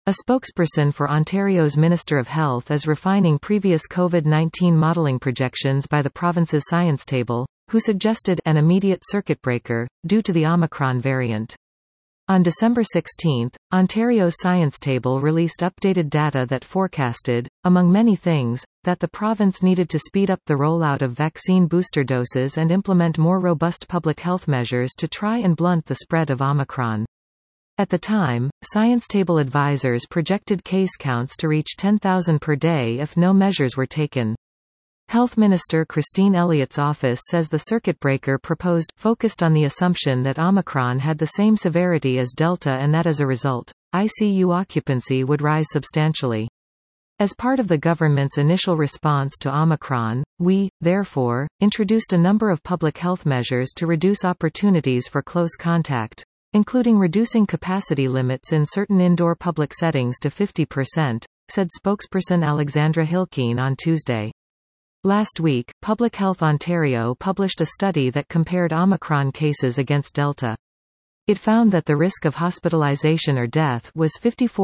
A spokesperson for Ontario's Minister of Health is refining previous COVID-19 modelling projections by the province's science table, who suggested an immediate circuit breaker, due to the Omicron variant. On December 16, Ontario's science table released updated data that forecasted, among many things, that the province needed to speed up the rollout of vaccine booster doses and implement more robust public health measures to try and blunt the spread of Omicron. At the time, science table advisors projected case counts to reach 10,000 per day if no measures were taken. Health Minister Christine Elliott's office says the circuit breaker proposed focused on the assumption that Omicron had the same severity as Delta and that as a result, ICU occupancy would rise substantially. As part of the government's initial response to Omicron, we, therefore, introduced a number of public health measures to reduce opportunities for close contact, including reducing capacity limits in certain indoor public settings to 50%, said spokesperson Alexandra Hilkeen on Tuesday. Last week, Public Health Ontario published a study that compared Omicron cases against Delta. It found that the risk of hospitalization or death was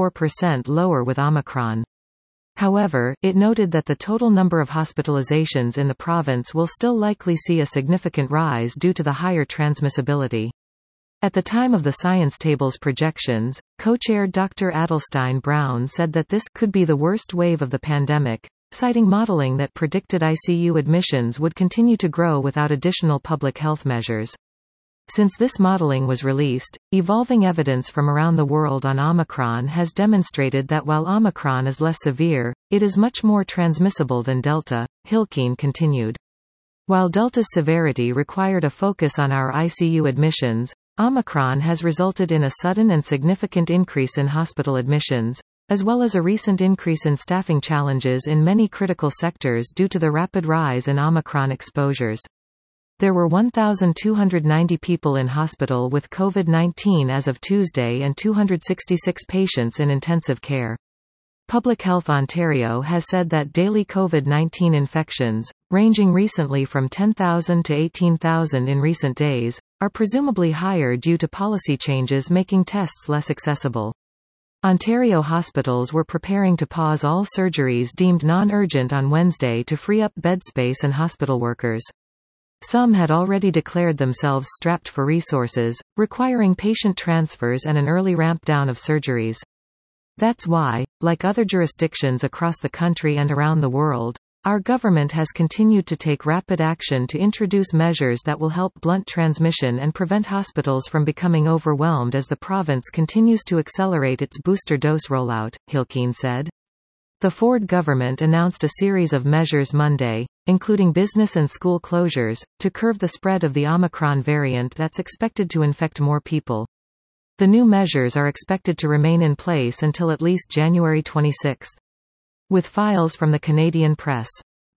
54% lower with Omicron. However, it noted that the total number of hospitalizations in the province will still likely see a significant rise due to the higher transmissibility. At the time of the science table's projections, co-chair Dr. Adelstein Brown said that this could be the worst wave of the pandemic, citing modeling that predicted ICU admissions would continue to grow without additional public health measures. Since this modeling was released, evolving evidence from around the world on Omicron has demonstrated that while Omicron is less severe, it is much more transmissible than Delta, Hilkeen continued. While Delta's severity required a focus on our ICU admissions, Omicron has resulted in a sudden and significant increase in hospital admissions, as well as a recent increase in staffing challenges in many critical sectors due to the rapid rise in Omicron exposures. There were 1,290 people in hospital with COVID-19 as of Tuesday and 266 patients in intensive care. Public Health Ontario has said that daily COVID-19 infections, ranging recently from 10,000 to 18,000 in recent days, are presumably higher due to policy changes making tests less accessible. Ontario hospitals were preparing to pause all surgeries deemed non-urgent on Wednesday to free up bed space and hospital workers. Some had already declared themselves strapped for resources, requiring patient transfers and an early ramp-down of surgeries. That's why, like other jurisdictions across the country and around the world, our government has continued to take rapid action to introduce measures that will help blunt transmission and prevent hospitals from becoming overwhelmed as the province continues to accelerate its booster dose rollout, Hilkeen said. The Ford government announced a series of measures Monday, including business and school closures, to curb the spread of the Omicron variant that's expected to infect more people. The new measures are expected to remain in place until at least January 26. With files from the Canadian Press.